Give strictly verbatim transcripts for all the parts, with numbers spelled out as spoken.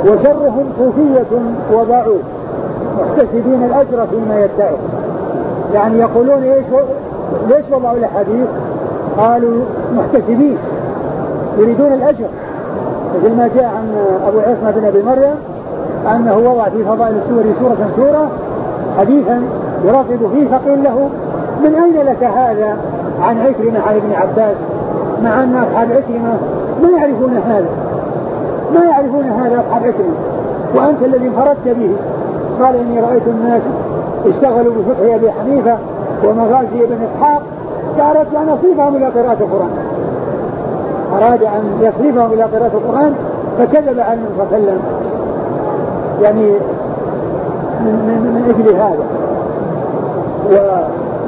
وشرهم صوفية وضعوا محتسبين الأجر فيما يدعوا. يعني يقولون إيش ليش وضعوا الأحاديث؟ قالوا محتسبين يريدون الأجر، مثل ما جاء عن أبو عصمة بن أبي مريم أنه وضع في فضائل السور سورة سورة حديثا يراقب فيه، فقيل له من أين لك هذا عن عكرمة عن ابن عباس، مع أن أصحاب عكرمة ما يعرفون هذا ما يعرفون هذا أصحاب عكرمة وأنت الذي انفردت به. قال إني رأيت الناس اشتغلوا بفتح أبي حنيفة ومغازي ابن إسحاق فأردت أن أصرفهم إلى قراءة القرآن، أراد أن يصرفهم إلى قراءة القرآن فكذب عن النبي صلى الله عليه وسلم يعني من, من, من أجل هذا. و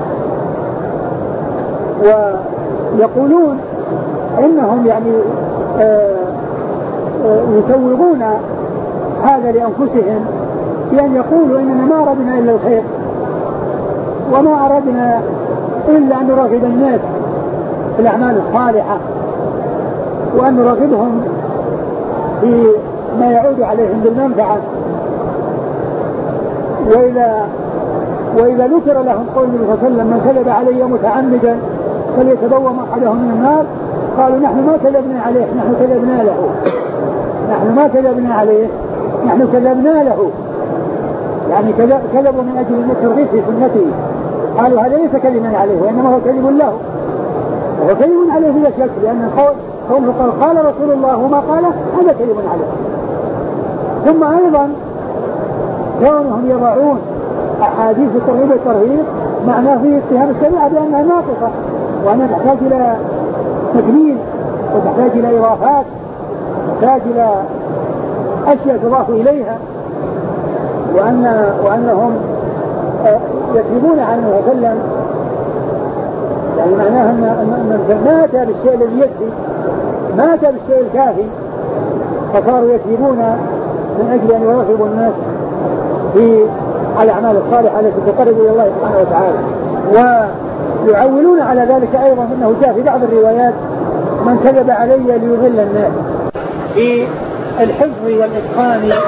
ويقولون إنهم يعني آآ آآ يسوغون هذا لأنفسهم بأن يقولوا إننا ما أردنا إلا الخير وما أردنا إلا أن نرغب الناس في الأعمال الصالحة وأن نرغبهم في ما يعود عليهم بالمنفعة. وإذا وإذا ذكر لهم قول النبي صلى الله عليه وسلم من كذب علي متعمدا فليتبوأ مقعده من النار، قالوا نحن ما كذبنا عليه نحن كذبنا له نحن ما كذبنا عليه نحن كذبنا له يعني كذبوا من أجل الترغيب في سنته. قالوا هذا ليس كذبا عليه وإنما هو كذب له، وهو كذب عليه بلا شك، لأن قوله قال قال رسول الله وما قال هذا كذب عليه. ثم أيضا كونهم يضعون أحاديث الترغيب والترهيب معناه فيه اتهام الشريعة بأنها ناقصة وأنها تحتاج إلى تكميل وتحتاج إلى إضافات تحتاج إلى أشياء تضاف إليها، وأن وأنهم يكذبون عن النبي صلى الله عليه وسلم، يعني معناه أن أن ما أتى بالشيء الذي يكفي ما أتى بالشيء الكافي فصاروا يكذبون من أجل أن يرغبوا الناس في الأعمال الصالحة التي تقرب إلى الله سبحانه وتعالى. ويعولون على ذلك أيضا أنه جاء في بعض الروايات من كذب علي ليضل الناس في الحفظ والإتقان